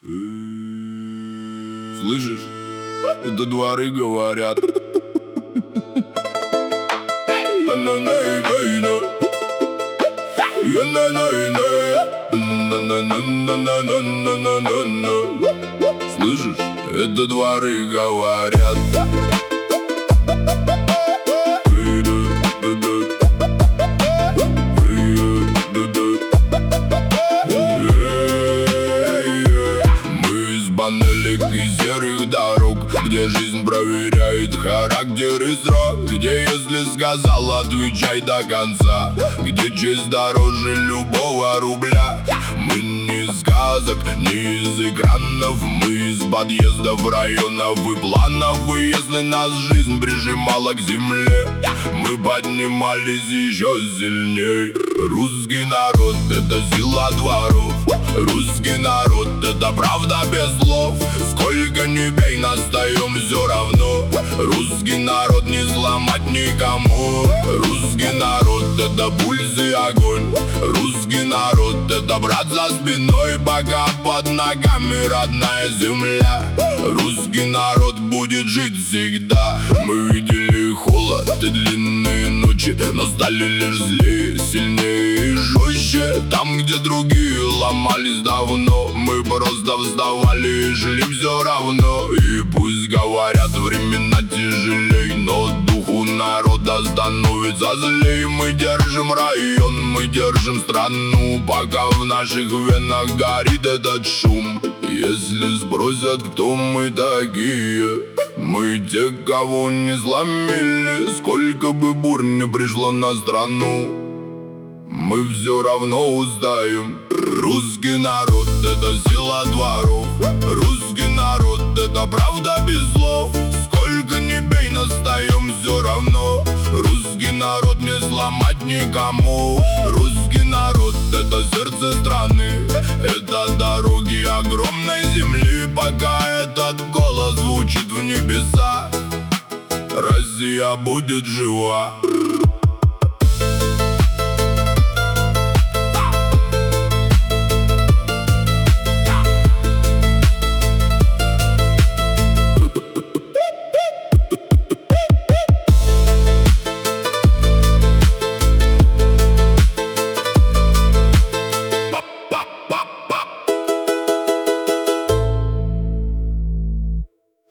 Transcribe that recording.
Слышишь? Это дворы говорят. Слышишь? Это дворы говорят. Панелек и серых дорог, где жизнь проверяет характер и срок, где если сказал, отвечай до конца, где честь дороже любого рубля. Мы не из сказок, не из экранов, мы из подъездов, районов и планов. И если нас жизнь прижимала к земле, мы поднимались еще сильней. Русский народ — это сила дворов. Русский народ — это правда без слов. Сколько ни бей, настаем все равно. Русский народ не сломать никому. Русский народ — это пульс и огонь. Русский народ — это брат за спиной, пока под ногами родная земля. Русский народ будет жить всегда. Мы видели холод и длинные ночи, но стали лишь злее, сильнее и жестче. Там, где другие ломались давно, мы просто вставали и жили все равно. И пусть говорят, времена тяжелей, но духу народа становится злей. Мы держим район, мы держим страну, пока в наших венах горит этот шум. Если спросят, кто мы такие, мы те, кого не сломили. Сколько бы бурь не пришло на страну, мы все равно узнаем. Русский народ — это сила дворов. Русский народ — это правда без слов. Сколько ни бей, настаем все равно. Русский народ не сломать никому. Русский народ — это сердце страны, это дороги огромной земли. Пока этот голос звучит в небеса, Россия будет жива.